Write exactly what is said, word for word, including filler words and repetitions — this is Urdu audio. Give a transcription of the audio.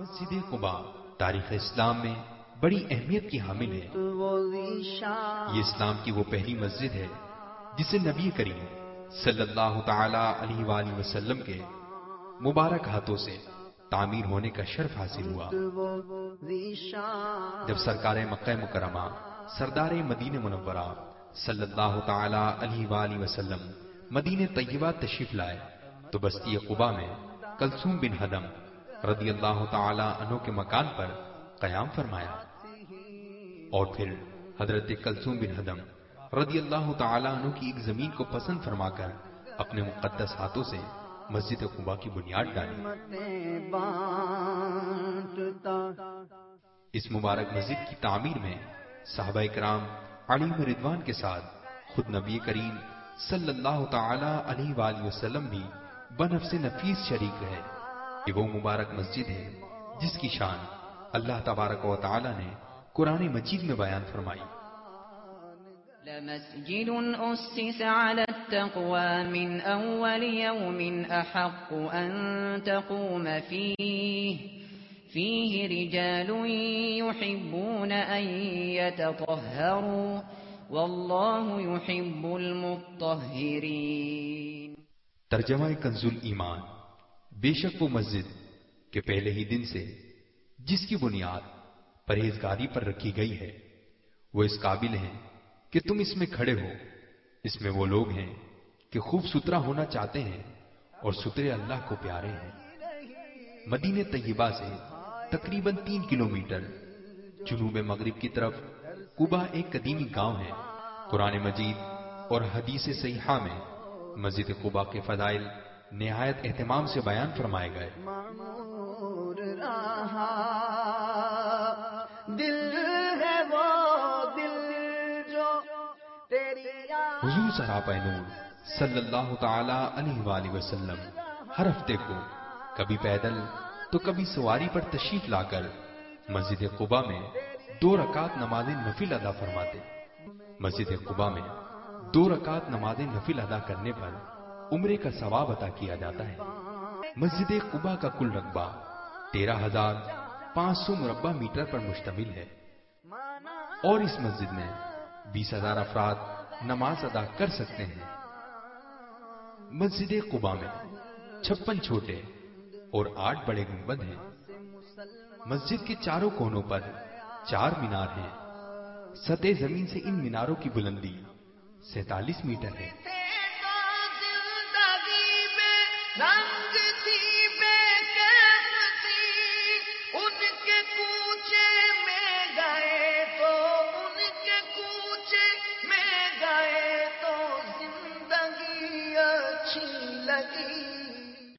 مسجد قباء تاریخ اسلام میں بڑی اہمیت کی حامل ہے۔ یہ اسلام کی وہ پہلی مسجد ہے جسے نبی کریم صلی اللہ تعالی علیہ وآلہ وسلم کے مبارک ہاتھوں سے تعمیر ہونے کا شرف حاصل ہوا۔ جب سرکار مکہ مکرمہ سردار مدینہ منورہ صلی اللہ تعالی علیہ وآلہ وسلم مدینہ طیبہ تشریف لائے تو بستی قباء میں کلثوم بن ہدم رضی اللہ تعالی عنہ کے مکان پر قیام فرمایا، اور پھر حضرت کلثوم بن ہدم رضی اللہ تعالی عنہ کی ایک زمین کو پسند فرما کر اپنے مقدس ہاتھوں سے مسجد قباء کی بنیاد ڈالی۔ اس مبارک مسجد کی تعمیر میں صحابہ کرام علیہم رضوان کے ساتھ خود نبی کریم صلی اللہ تعالی علیہ وآلہ وسلم بھی بنفس نفیس شریک رہے۔ یہ وہ مبارک مسجد ہے جس کی شان اللہ تبارک و تعالی نے قرآن مجید میں بیان فرمائی۔ لمسجد أسس على التقوى من أول يوم أحق أن تقوم فيه فيه رجال يحبون أن يتطهروا والله يحب المطهرين۔ ترجمہ کنز الایمان۔ بے شک وہ مسجد کہ پہلے ہی دن سے جس کی بنیاد پرہیزگاری پر رکھی گئی ہے، وہ اس قابل ہیں کہ تم اس میں کھڑے ہو۔ اس میں وہ لوگ ہیں کہ خوب ستھرا ہونا چاہتے ہیں اور ستھرے اللہ کو پیارے ہیں۔ مدینہ طیبہ سے تقریباً تین کلومیٹر جنوب مغرب کی طرف قباء ایک قدیمی گاؤں ہے۔ قرآن مجید اور حدیث صحیحہ میں مسجد قباء کے فضائل نہایت اہتمام سے بیان فرمائے گئے۔ حضور سراپا نور صلی اللہ تعالی علیہ وآلہ وسلم ہر ہفتے کو کبھی پیدل تو کبھی سواری پر تشریف لا کر مسجد قباء میں دو رکعت نماز نفل ادا فرماتے۔ مسجد قباء میں دو رکعت نماز نفل ادا کرنے پر عمرے کا ثواب عطا کیا جاتا ہے۔ مسجد قباء کا کل رقبہ تیرہ ہزار پانچ سو مربع میٹر پر مشتمل ہے، اور اس مسجد میں بیس ہزار افراد نماز ادا کر سکتے ہیں۔ مسجد قباء میں چھپن چھوٹے اور آٹھ بڑے گنبد ہیں۔ مسجد کے چاروں کونوں پر چار مینار ہیں۔ سطح زمین سے ان میناروں کی بلندی سینتالیس میٹر ہے۔ لگی